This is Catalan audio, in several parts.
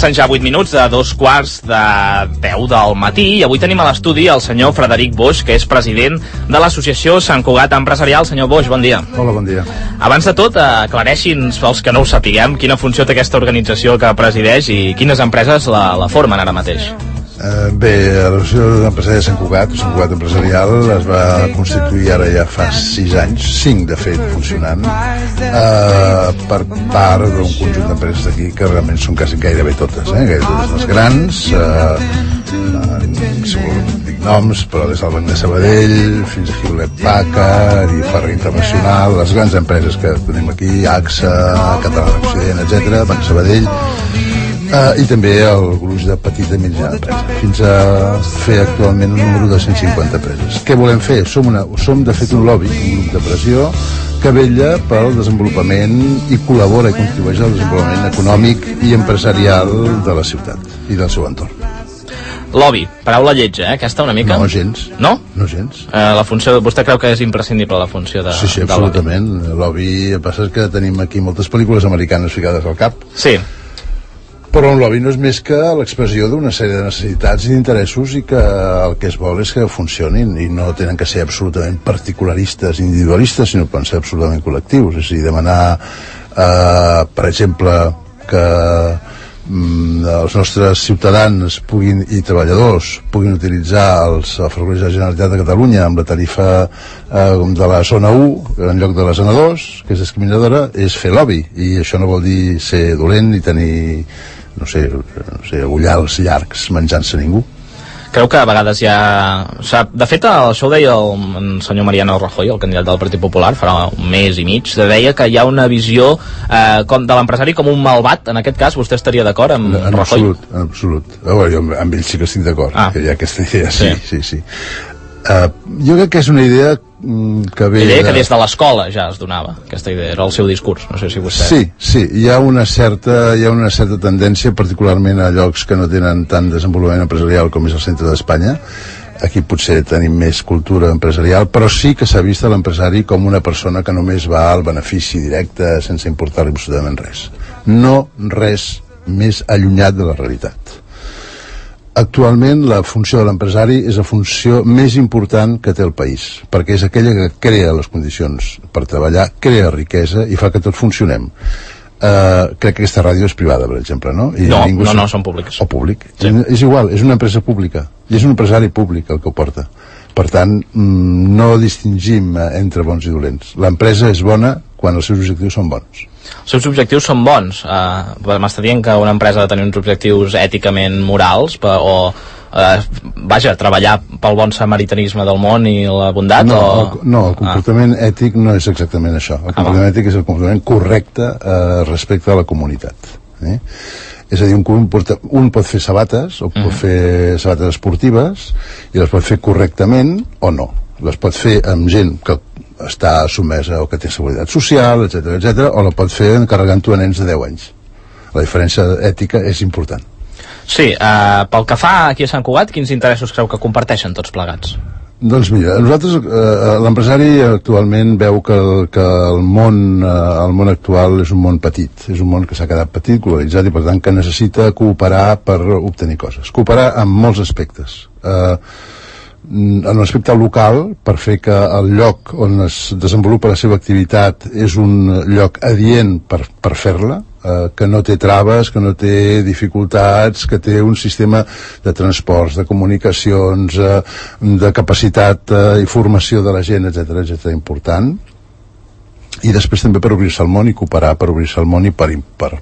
Passen ja 8 minuts de 2:45 del matí i avui tenim a l'estudi el senyor Frederic Boix, que és president de l'associació Sant Cugat Empresarial. Senyor Boix, bon dia. Hola, bon dia. Abans de tot, aclareixin, pels que no ho sapiguem, quina funció té aquesta organització que presideix i quines empreses la formen ara mateix. Bé, l'associació d'empresari de Sant Cugat Empresarial, es va constituir ara ja fa 6 anys, 5 de fet, funcionant, per part d'un conjunt d'empreses d'aquí que realment són quasi gairebé totes, gairebé totes les grans, dic noms, però des del Banc de Sabadell fins a Hewlett Packard i Ferrer Internacional, les grans empreses que tenim aquí, AXA, Catalana Occident, etc., Banc Sabadell, i també el gruix de petita i mitjana empresa, fins a fer actualment un número de 150 empreses. Què volem fer? Som de fet un lobby, un grup de pressió que vetlla pel desenvolupament i col·labora i contribueix al desenvolupament econòmic i empresarial de la ciutat i del seu entorn. Lobby, paraula lletja, aquesta una mica? No, gens. No? No gens. La funció, vostè creu que és imprescindible la funció de Sí, absolutament. Lobby, el que passa és que tenim aquí moltes pel·lícules americanes ficades al cap. Sí. Però un lobby no és més que l'expressió d'una sèrie de necessitats i d'interessos i que el que es vol és que funcionin i no tenen que ser absolutament particularistes, individualistes, sinó que poden ser absolutament col·lectius. És a dir, demanar, per exemple, que els nostres ciutadans i treballadors puguin utilitzar els ferrocarrils de la Generalitat de Catalunya amb la tarifa de la zona 1 en lloc de la zona 2, que és discriminadora, és fer lobby, i això no vol dir ser dolent ni tenir no sé, ullals llargs menjant-se ningú. Creu que a vegades hi ha... De fet, això ho deia el senyor Mariano Rajoy, el candidat del Partit Popular, farà un mes i mig, deia que hi ha una visió de l'empresari com un malvat. En aquest cas, vostè estaria d'acord amb Rajoy? En absolut. Jo amb ell sí que estic d'acord, que hi ha aquesta idea, sí. Jo crec que és una idea que ve... Idea que des de l'escola ja es donava, aquesta idea, era el seu discurs, no sé si vostè... Sí, hi ha una certa tendència, particularment a llocs que no tenen tant desenvolupament empresarial com és el centre d'Espanya. Aquí potser tenim més cultura empresarial, però sí que s'ha vist l'empresari com una persona que només va al benefici directe sense importar-li absolutament res. No res més allunyat de la realitat. Actualment la funció de l'empresari és la funció més important que té el país, perquè és aquella que crea les condicions per treballar, crea riquesa i fa que tots funcionem. Crec que aquesta ràdio és privada, per exemple, no? No, són públiques. O públic. Sí. És igual, és una empresa pública i és un empresari públic el que ho porta. Per tant, no distingim entre bons i dolents. L'empresa és bona quan els seus objectius són bons. Els seus objectius són bons. M'està dient que una empresa ha de tenir uns objectius èticament morals treballar pel bon samaritanisme del món i la bondat? No, el comportament ètic no és exactament això. El comportament ètic és el comportament correcte respecte a la comunitat. És a dir, un pot fer sabates o pot fer sabates esportives i les pot fer correctament o no. Les pot fer amb gent que està sotmesa o que té seguretat social, etc, o la pot fer encarregant-ho a nens de 10 anys. La diferència ètica és important. Sí, pel que fa aquí a Sant Cugat, quins interessos creu que comparteixen tots plegats? Doncs mira, nosaltres, l'empresari actualment veu que el món actual és un món petit, és un món que s'ha quedat petit, globalitzat, i per tant que necessita cooperar per obtenir coses. Cooperar en molts aspectes. En l'aspecte local, per fer que el lloc on es desenvolupa la seva activitat és un lloc adient per fer-la, que no té traves, que no té dificultats, que té un sistema de transports, de comunicacions, de capacitat i formació de la gent, etc, important. I després també per obrir-se al món i cooperar per obrir-se al món i per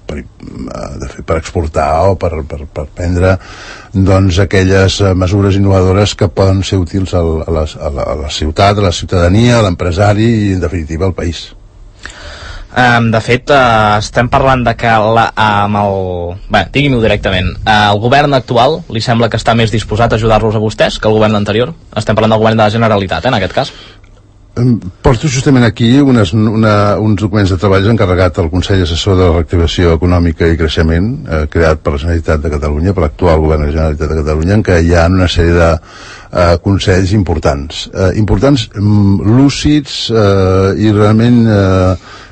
exportar o per prendre aquelles mesures innovadores que poden ser útils a la ciutat, a la ciutadania, a l'empresari i en definitiva al país. De fet, estem parlant de que digui-m'ho directament, el govern actual li sembla que està més disposat a ajudar-los a vostès que el govern anterior? Estem parlant del govern de la Generalitat, en aquest cas? Porto justament aquí uns documents de treball encarregat al Consell Assessor de la Reactivació Econòmica i Creixement, creat per la Generalitat de Catalunya, per l'actual govern de la Generalitat de Catalunya, en què hi ha una sèrie de consells importants, lúcids i realment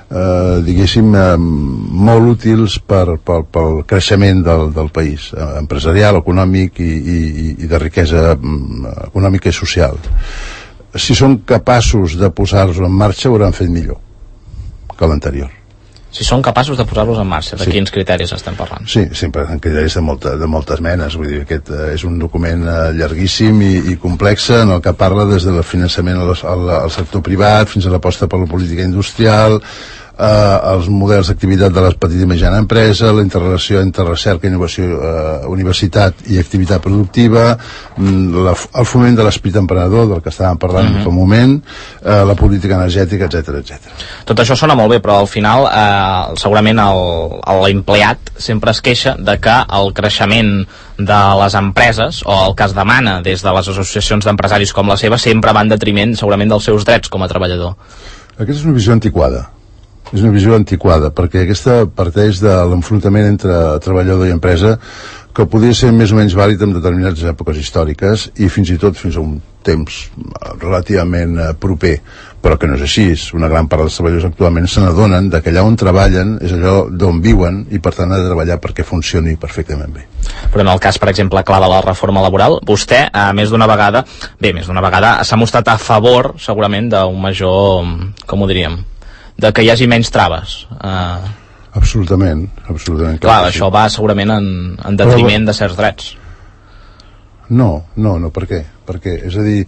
diguéssim, molt útils pel creixement del país, empresarial, econòmic i de riquesa econòmica i social. Si són capaços de posar-los en marxa, ho hauran fet millor que l'anterior. Si són capaços de posar-los en marxa, de quins criteris estem parlant? Sí, sempre en criteris de moltes menes. Vull dir, aquest és un document llarguíssim i complex, en el que parla des del finançament al sector privat fins a l'aposta per la política industrial, els models d'activitat de la petita i mitjana empresa, la interrelació entre recerca, innovació, universitat i activitat productiva, el foment de l'esperit emprenedor, del que estàvem parlant fa un moment, la política energètica, etc. Tot això sona molt bé, però al final segurament l'empleat sempre es queixa de que el creixement de les empreses, o el que es demana des de les associacions d'empresaris com la seva, sempre va en detriment segurament dels seus drets com a treballador. Aquesta és una visió antiquada. És una visió antiquada, perquè aquesta parteix de l'enfrontament entre treballador i empresa, que podria ser més o menys vàlid en determinades èpoques històriques i fins i tot fins a un temps relativament proper, però que no és així. Una gran part dels treballadors actualment se n'adonen que allà on treballen és allò d'on viuen i per tant ha de treballar perquè funcioni perfectament bé. Però en el cas, per exemple, clar, de la reforma laboral, vostè més d'una vegada s'ha mostrat a favor segurament d'un major, com ho diríem, de que hi hagi menys traves. Absolutament. Clar, això va segurament en detriment de certs drets. No, per què? Perquè, és a dir,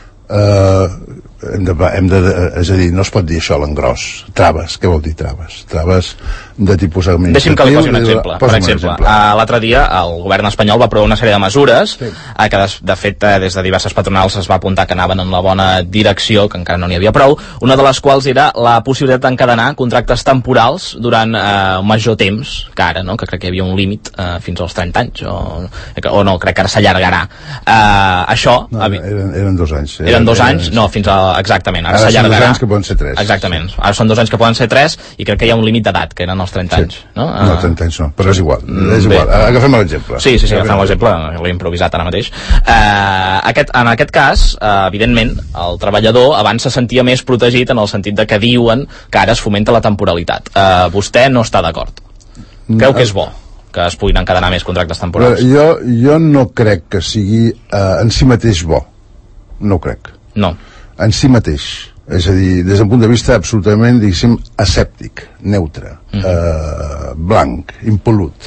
és a dir, no es pot dir això a l'engròs. Traves, què vol dir traves? Traves de tipus administratiu. Deixi'm que li posi un exemple. Per exemple, l'altre dia el govern espanyol va aprovar una sèrie de mesures que de fet des de diverses patronals es va apuntar que anaven en la bona direcció, que encara no n'hi havia prou, una de les quals era la possibilitat d'encadenar contractes temporals durant un major temps que ara, no? Que crec que hi havia un límit fins als 30 anys o no, crec que ara s'allargarà. Això... Eren 2 anys. Eren 2 anys? No, fins a... Exactament, ara s'allargarà. Són 2 anys que poden ser 3. Exactament, ara són 2 anys que poden ser 3 i crec que hi ha un límit d'edat, que eren els 30 anys. No, 30 anys no, però és igual. Agafem l'exemple. Sí, agafem l'exemple, l'he improvisat ara mateix. En aquest cas, evidentment, el treballador abans se sentia més protegit en el sentit de que diuen que ara es fomenta la temporalitat. Vostè no està d'acord. Creu que és bo que es puguin encadenar més contractes temporals? Jo no crec que sigui en si mateix bo. No ho crec. No. En si mateix. És a dir, des d'un punt de vista absolutament, diguéssim, asèptic, neutre, blanc, impol·lut.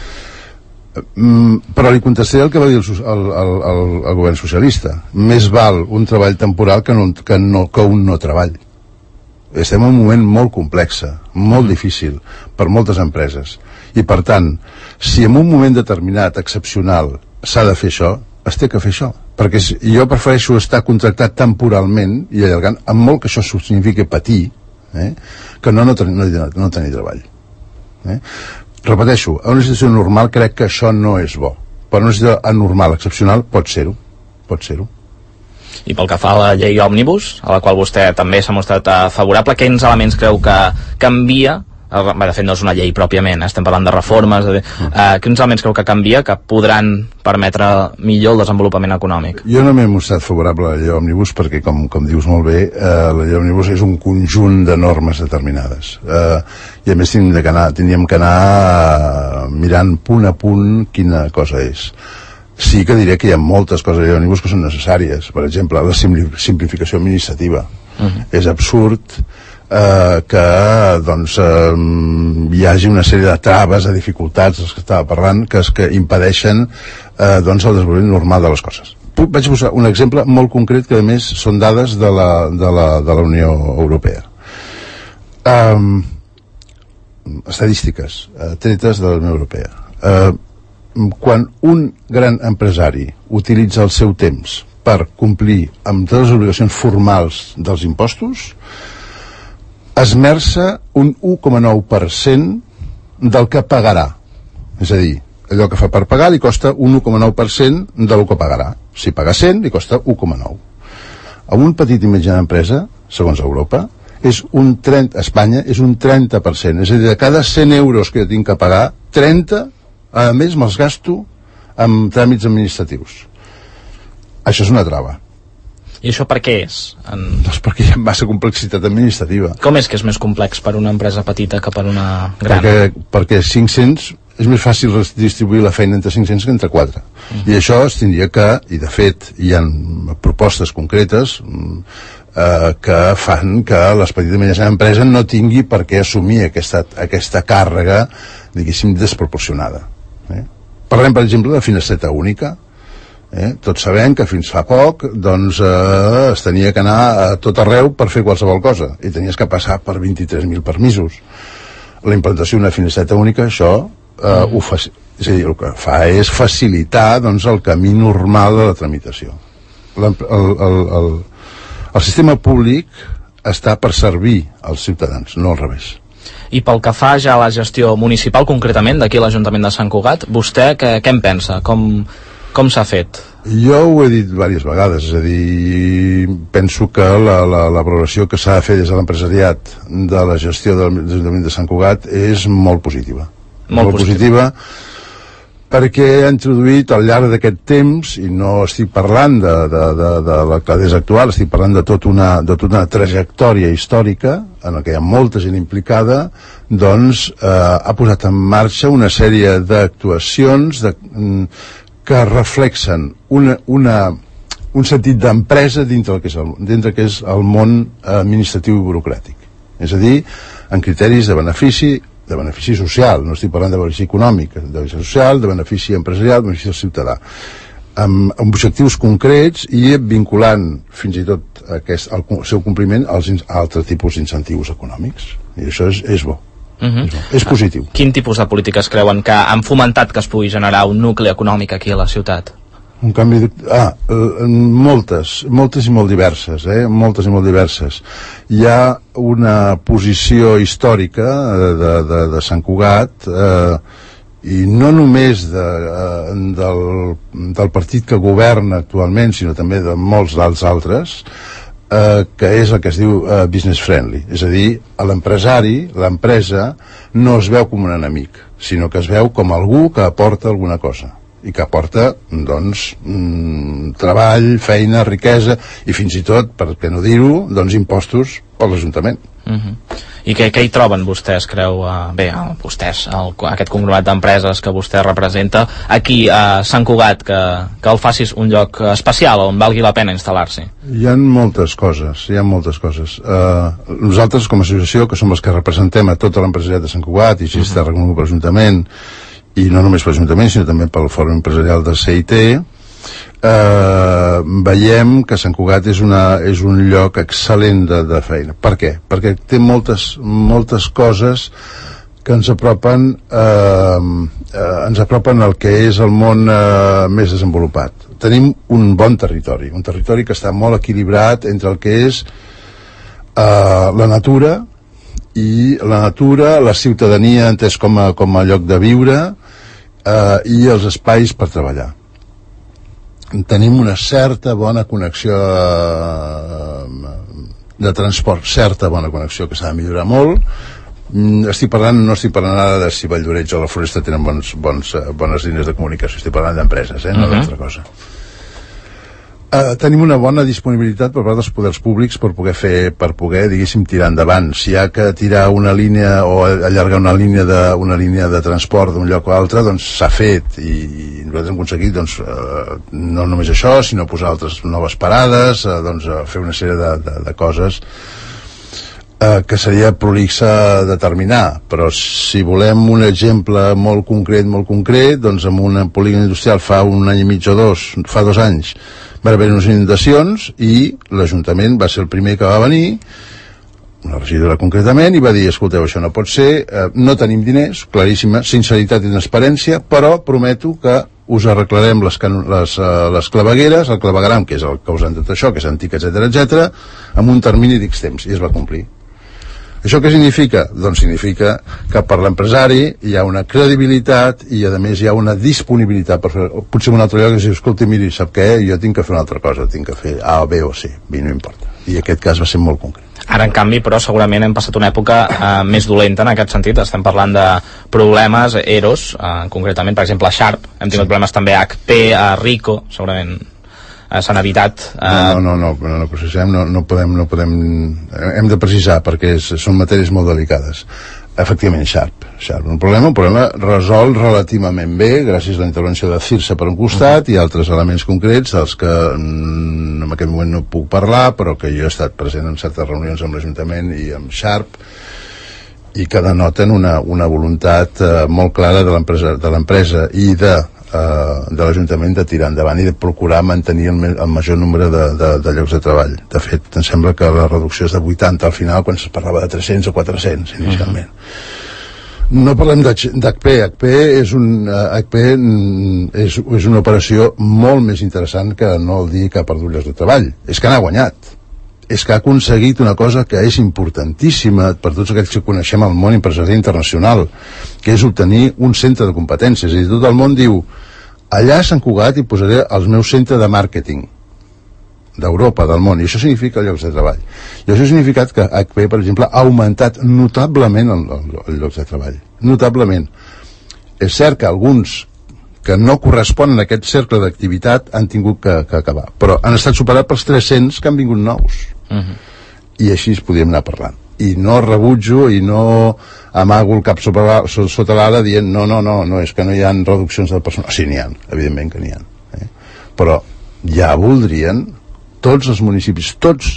Però li contestaré el que va dir el govern socialista. Més val un treball temporal que un no treball. Estem en un moment molt complex, molt difícil per moltes empreses. I per tant, si en un moment determinat, excepcional, s'ha de fer això, es té que fer això, perquè jo prefereixo estar contractat temporalment i allargant, amb molt que això signifiqui patir, que no tenir treball. Repeteixo, a una situació normal crec que això no és bo, però en una situació anormal, excepcional, pot ser-ho. I pel que fa a la llei òmnibus, a la qual vostè també s'ha mostrat favorable, quins elements creu que canvia? De fet no és una llei pròpiament, estem parlant de reformes, quins elements creu que canvia que podran permetre millor el desenvolupament econòmic? Jo no m'he mostrat favorable a la llei òmnibus perquè, com dius molt bé, la llei òmnibus és un conjunt de normes determinades i a més tindríem que anar mirant punt a punt quina cosa és. Sí que diré que hi ha moltes coses a la llei òmnibus que són necessàries. Per exemple, la simplificació administrativa. És absurd que hi hagi una sèrie de traves, de dificultats, dels que estava parlant, que impedeixen el desenvolupament normal de les coses. Vaig posar un exemple molt concret que a més són dades de la Unió Europea. Estadístiques tretes de la Unió Europea. Quan un gran empresari utilitza el seu temps per complir amb totes les obligacions formals dels impostos, esmerça un 1,9% del que pagarà. És a dir, allò que fa per pagar li costa un 1,9% del que pagarà. Si paga 100, li costa 1,9. A un petit i mitjana empresa, segons Europa, Espanya és un 30%. És a dir, de cada 100 euros que jo tinc que pagar, 30, a més, me'ls gasto amb tràmits administratius. Això és una trava. I això per què és? Doncs perquè hi ha massa complexitat administrativa. Com és que és més complex per una empresa petita que per una gran? Perquè 500 és més fàcil distribuir la feina entre 500 que entre 4. I això es tindria que, i de fet hi ha propostes concretes que fan que les petites i mitjanes empreses no tingui per què assumir aquesta càrrega, diguéssim, desproporcionada. Parlem, per exemple, de finestreta única. Tots sabem que fins fa poc doncs, es tenia que anar a tot arreu per fer qualsevol cosa i tenies que passar per 23.000 permisos. La implantació d'una finestreta única, això és a dir, el que fa és facilitar doncs, el camí normal de la tramitació. El sistema públic està per servir als ciutadans, no al revés. I pel que fa ja a la gestió municipal, concretament, d'aquí l'Ajuntament de Sant Cugat, vostè què en pensa? Com s'ha fet? Jo ho he dit diverses vegades, és a dir, penso que la valoració que s'ha de fer des de l'empresariat de la gestió de l'Ajuntament de Sant Cugat és molt positiva. Molt positiva perquè ha introduït al llarg d'aquest temps, i no estic parlant de l'alcaldessa actual, estic parlant de tota una trajectòria històrica en què hi ha molta gent implicada, doncs ha posat en marxa una sèrie d'actuacions que reflexen un sentit d'empresa dintre que és el món administratiu i burocràtic. És a dir, en criteris de benefici social, no estic parlant de benefici econòmic, de benefici social, de benefici empresarial, de benefici ciutadà, amb objectius concrets i vinculant fins i tot el seu compliment als altres tipus d'incentius econòmics. I això és bo. És positiu. Quin tipus de polítiques creuen que han fomentat que es pugui generar un nucli econòmic aquí a la ciutat? Un canvi moltes i molt diverses, moltes i molt diverses. Hi ha una posició històrica de Sant Cugat, i no només del partit que governa actualment, sinó també de molts dels altres, que és el que es diu business friendly, és a dir, l'empresari, l'empresa, no es veu com un enemic, sinó que es veu com algú que aporta alguna cosa i que aporta, doncs, treball, feina, riquesa i fins i tot, per què no dir-ho, doncs impostos per l'Ajuntament. I què hi troben vostès, creu, vostès, aquest conglomerat d'empreses que vostè representa, aquí a Sant Cugat, que el facis un lloc especial on valgui la pena instal·lar-s'hi? Hi ha moltes coses. Nosaltres, com a associació, que som els que representem a tota l'empresariat de Sant Cugat, i així està reconegut per l'Ajuntament, i no només per l'Ajuntament, sinó també pel Fòrum Empresarial del CIT, veiem que Sant Cugat és un lloc excel·lent de feina. Per què? Perquè té moltes coses que ens apropen al que és el món més desenvolupat. Tenim un bon territori, un territori que està molt equilibrat entre el que és la natura, la ciutadania entès com a lloc de viure, i els espais per treballar. Tenim una certa bona connexió de transport, certa bona connexió que s'ha de millorar molt. No estic parlant ara de si Valldoreix o la Floresta tenen bones línies de comunicació, estic parlant d'empreses, no d'altra cosa. Tenim una bona disponibilitat per part dels poders públics per poder, diguéssim, tirar endavant. Si hi ha que tirar una línia o allargar una línia de transport d'un lloc a l'altre, doncs s'ha fet, i nosaltres hem aconseguit, doncs, no només això, sinó posar altres noves parades, doncs fer una sèrie de coses que seria prolixa determinar, però si volem un exemple molt concret, doncs en un polígon industrial fa un any i mig o fa 2 anys va haver unes inundacions i l'Ajuntament va ser el primer que va venir, una regidora concretament, i va dir, escolteu, això no pot ser, no tenim diners, claríssima, sinceritat i transparència, però prometo que us arreglarem les clavegueres, el clavegueram, que és el causant de tot això, que és antic, etc., amb un termini d'X temps, i es va complir. Això què significa? Doncs significa que per l'empresari hi ha una credibilitat i a més hi ha una disponibilitat per fer, potser en un altre lloc que diu, escolta, miri, sap què? Jo tinc que fer una altra cosa, tinc que fer A, B o C, no importa. I aquest cas va ser molt concret. Ara, en canvi, però, segurament hem passat una època més dolenta en aquest sentit. Estem parlant de problemes, EROs, concretament, per exemple, a Sharp, hem tingut problemes també a HP, a Rico, segurament s'han evitat... No precisem, no podem... Hem de precisar, perquè són matèries molt delicades. Efectivament, Sharp. Un problema resolt relativament bé, gràcies a la intervenció de Cirsa per un costat i altres elements concrets dels que en aquest moment no puc parlar, però que jo he estat present en certes reunions amb l'Ajuntament i amb Sharp, i que denoten una voluntat molt clara de l'empresa i de l'Ajuntament de tirar endavant i de procurar mantenir el major nombre de llocs de treball. De fet, em sembla que la reducció és de 80 al final, quan es parlava de 300 o 400 inicialment. No parlem d'HP. HP és una operació molt més interessant que no el dir que ha perdut llocs de treball. És que n'ha guanyat. És que ha aconseguit una cosa que és importantíssima per tots aquells que coneixem el món empresarial internacional, que és obtenir un centre de competències. És a dir, tot el món diu, allà a Sant Cugat hi posaré els meus centres de màrqueting d'Europa, del món, i això significa llocs de treball. I això ha significat que HP, per exemple, ha augmentat notablement els llocs de treball. Notablement. És cert que alguns que no corresponen a aquest cercle d'activitat han tingut que acabar, però han estat superats pels 300 que han vingut nous. I així es podíem anar parlant. I no rebutjo i no amago el cap sota l'ala dient no, és que no hi ha reduccions del personal. Sí, n'hi ha, evidentment que n'hi ha. Però ja voldrien tots els municipis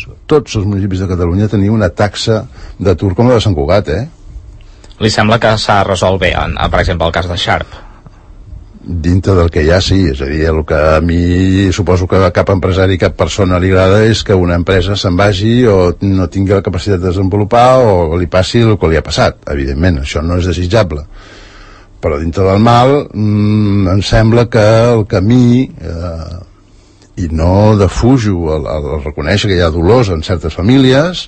de Catalunya tenir una taxa d'atur com la de Sant Cugat, Li sembla que s'ha resolt bé, per exemple, el cas de Sharp? Dintre del que hi ha, sí. És a dir, el que a mi suposo que a cap empresari, cap persona li agrada és que una empresa se'n vagi o no tingui la capacitat de desenvolupar o li passi el que li ha passat. Evidentment, això no és desitjable. Però dintre del mal em sembla que el camí i no defujo el reconèixer que hi ha dolors en certes famílies,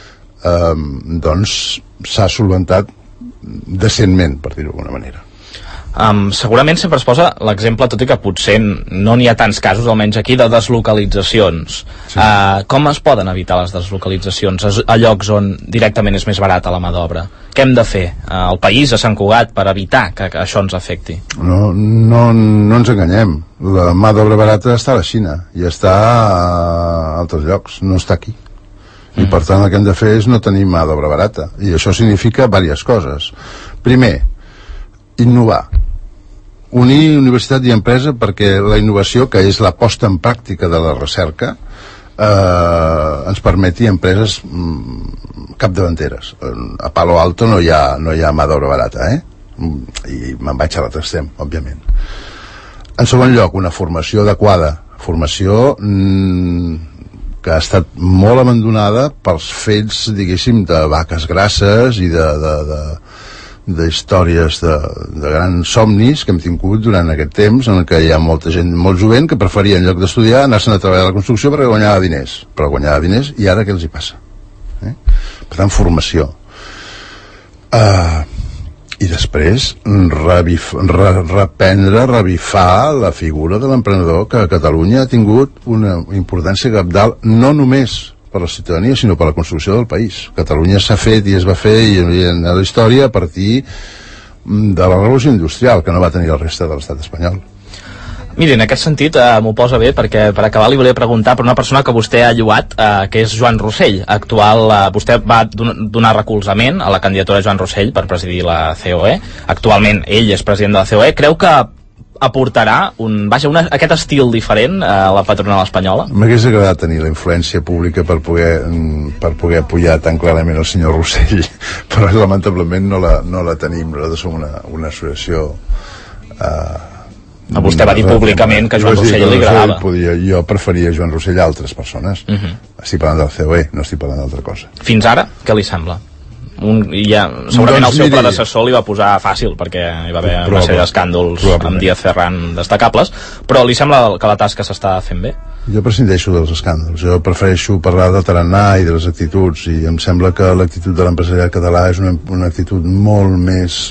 doncs s'ha solventat decentment, per dir-ho d'alguna manera. Segurament sempre es posa l'exemple, tot i que potser no n'hi ha tants casos, almenys aquí, de deslocalitzacions. Sí. Com es poden evitar les deslocalitzacions a llocs on directament és més barata la mà d'obra? Què hem de fer al país, a Sant Cugat, per evitar que això ens afecti? No ens enganyem. La mà d'obra barata està a la Xina i està a altres llocs, no està aquí. I per tant el que hem de fer és no tenir mà d'obra barata. I això significa diverses coses. Primer, innovar. Unir universitat i empresa, perquè la innovació, que és la posta en pràctica de la recerca, ens permeti empreses capdavanteres. A Palo Alto no hi ha mà d'obra barata, i me'n vaig a l'altre extrem, òbviament. En segon lloc, una formació adequada, formació que ha estat molt abandonada pels fets, diguéssim, de vaques grasses i d'històries de grans somnis que hem tingut durant aquest temps, en què hi ha molta gent molt jovent que preferia, en lloc d'estudiar, anar-se'n a treballar a la construcció perquè guanyava diners. Però guanyava diners, i ara què els hi passa? Per tant, formació. I després reprendre, revifar la figura de l'emprenedor, que a Catalunya ha tingut una importància cabdal, no només per la ciutadania, sinó per la construcció del país. Catalunya s'ha fet i es va fer i en la història a partir de la revolució industrial, que no va tenir el reste de l'estat espanyol. Miri, en aquest sentit m'ho posa bé, perquè per acabar li volia preguntar per una persona que vostè ha lloat, que és Joan Rossell. Vostè va donar recolzament a la candidatura de Joan Rossell per presidir la COE. Actualment ell és president de la COE. Creu que aportarà aquest estil diferent a la patronal espanyola? M'hagués agradat tenir la influència pública per poder apoyar tan clarament el senyor Rossell, però lamentablement no la tenim. Nosaltres som una associació... Vostè va dir públicament que Joan Rossell li agradava. Jo preferia Joan Rossell a altres persones. Estic parlant del COE, no estic parlant d'altra cosa. Fins ara, què li sembla? Segurament el seu predecessor li va posar fàcil, perquè hi va haver una sèrie d'escàndols amb Díaz Ferran destacables, però li sembla que la tasca s'està fent bé? Jo prescindeixo dels escàndols. Jo prefereixo parlar de tarannà i de les actituds, i em sembla que l'actitud de l'empresariat català és una actitud molt més...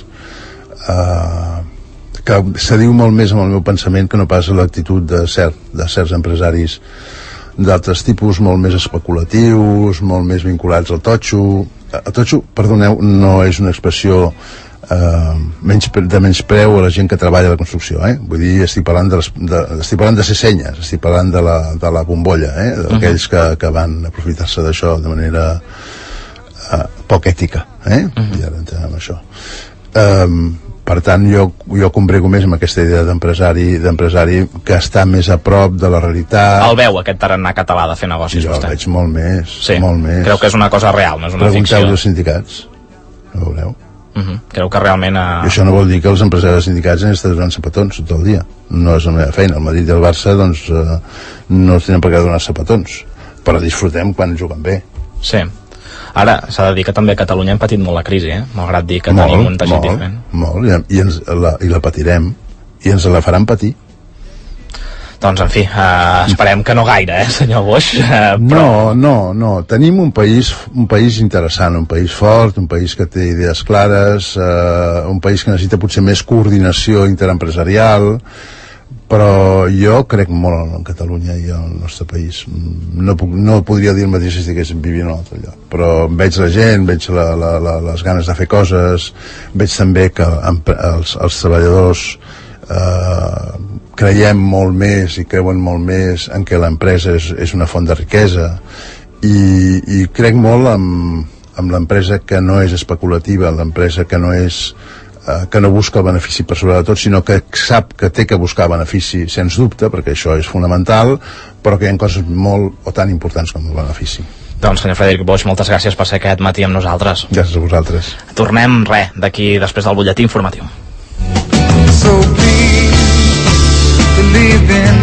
que s'adiu molt més amb el meu pensament que no pas l'actitud de certs empresaris d'altres tipus, molt més especulatius, molt més vinculats al totxo. El totxo, perdoneu, no és una expressió menyspreu a la gent que treballa a la construcció, vull dir, estic parlant de ser-senyes, estic parlant de la bombolla, d'aquells que van aprofitar-se d'això de manera poc ètica, i ara entrem amb això. Per tant, jo combrego més amb aquesta idea d'empresari que està més a prop de la realitat. El veu, aquest tarannà català de fer negocis, vostè? Jo el veig molt més, sí. Molt més. Creu que és una cosa real, no és una ficció? Pregunteu als sindicats, no veureu. Creu que realment... I això no vol dir que els empresaris sindicats han estat donant sapatons tot el dia. No és la meva feina. El Madrid i el Barça doncs, no tenen per què donar sapatons, però disfrutem quan juguen bé. Sí. Ara, s'ha de dir que també a Catalunya hem patit molt la crisi, malgrat dir que tenim un teixit diferent. Molt, i la patirem, i ens la faran patir. Doncs, en fi, esperem que no gaire, senyor Boix. Però... No. Tenim un país interessant, un país fort, un país que té idees clares, un país que necessita potser més coordinació interempresarial, però jo crec molt en Catalunya i en el nostre país. No podria dir el mateix si estigués vivint en un altre lloc, però veig la gent, veig les ganes de fer coses, veig també que els treballadors creiem molt més i creuen molt més en què l'empresa és una font de riquesa i crec molt en l'empresa que no és especulativa, l'empresa que no busca el benefici per sobre de tot, sinó que sap que té que buscar benefici, sens dubte, perquè això és fonamental, però que hi ha coses molt o tan importants com el benefici. Doncs, senyor Frederic Boix, moltes gràcies per ser aquest matí amb nosaltres. Gràcies a vosaltres. Tornem, d'aquí després del butlletí informatiu. So please believe in